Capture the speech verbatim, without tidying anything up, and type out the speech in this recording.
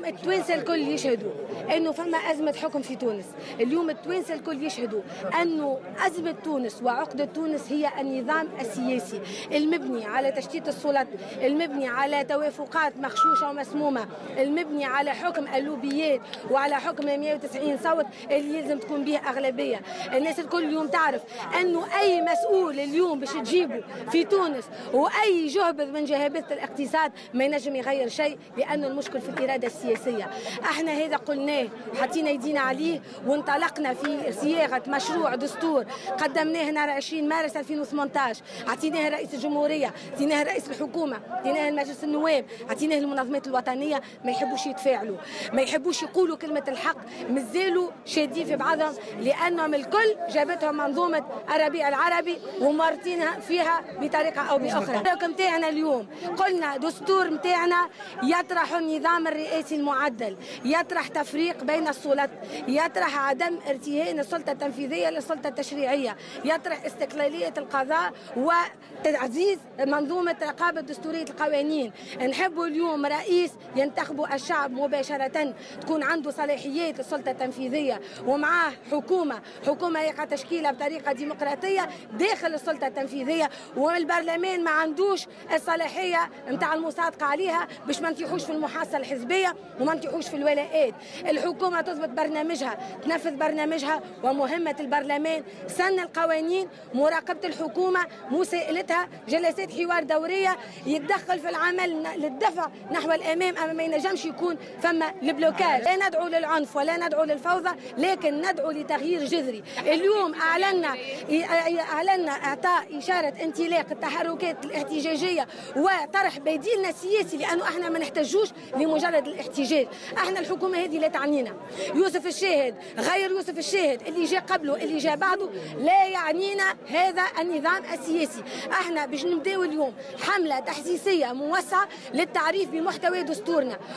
التوانسه الكل يشهدوا انه فما ازمه حكم في تونس. اليوم التوانسه الكل يشهدوا انه ازمه تونس وعقده تونس هي النظام السياسي المبني على تشتيت السلطات، المبني على توافقات مغشوشه ومسمومه، المبني على حكم اللوبيات وعلى حكم مئة وتسعين صوت اللي لازم تكون به اغلبيه. الناس الكل اليوم تعرف انه اي مسؤول اليوم باش تجيبه في تونس واي جهبذ من جهابذه الاقتصاد ما ينجم يغير شيء، لأن المشكل في الإرادة السياسية. احنا هذا قلناه حطينا يدينا عليه وانطلقنا في صياغة مشروع دستور قدمناه نهار عشرين مارس ألفين وثمانية عشر، عطيناه رئيس الجمهورية، عطيناه رئيس الحكومة، عطيناه لمجلس النواب، عطيناه للمنظمات الوطنية. ما يحبوش يتفاعلوا، ما يحبوش يقولوا كلمة الحق، مازالوا شادين في بعضهم لأنهم الكل جابتهم منظومة الربيع العربي ومارتينها فيها بطريقة أو بأخرى. الحكم متاعنا اليوم قلنا دستور متاعنا يطرح النظام الرئاسي المعدل، يطرح تفريق بين السلطات، يطرح عدم ارتهان السلطة التنفيذية للسلطة التشريعية، يطرح استقلالية القضاء وتعزيز منظومة رقابة دستورية القوانين. نحبوا اليوم رئيس ينتخبوا الشعب مباشرة، تكون عنده صلاحيات السلطة التنفيذية ومعاه حكومة، حكومة يقع تشكيلها بطريقة ديمقراطية داخل السلطة التنفيذية، والبرلمان ما عندوش الصلاحية نتاع المصادقة عليها باش ما نطيحوش في المحاصصة الحزبية وما نطيحوش في الولاءات. الحكومة تضبط برنامجها، تنفذ برنامجها، ومهمة البرلمان سن القوانين، مراقبة الحكومة، مساءلتها، جلسات حوار دورية، يتدخل في العمل للدفع نحو الأمام، أما ما ينجمش يكون فما البلوكاج. لا ندعو للعنف ولا ندعو للفوضى، لكن ندعو لتغيير جذري. اليوم أعلنا أعلنا إعطاء إشارة انطلاق التحركات الاحتجاجية وطرح بديلنا السياسي، لأنه احنا ما نحتاجوش لمجرد الاحتجاج. احنا الحكومة هذه لا تعنينا. يوسف الشاهد غير يوسف الشاهد اللي جاء قبله اللي جاء بعده، لا يعنينا هذا النظام السياسي. احنا باش نبداو اليوم حملة تحسيسية موسعة للتعريف بمحتوى دستورنا.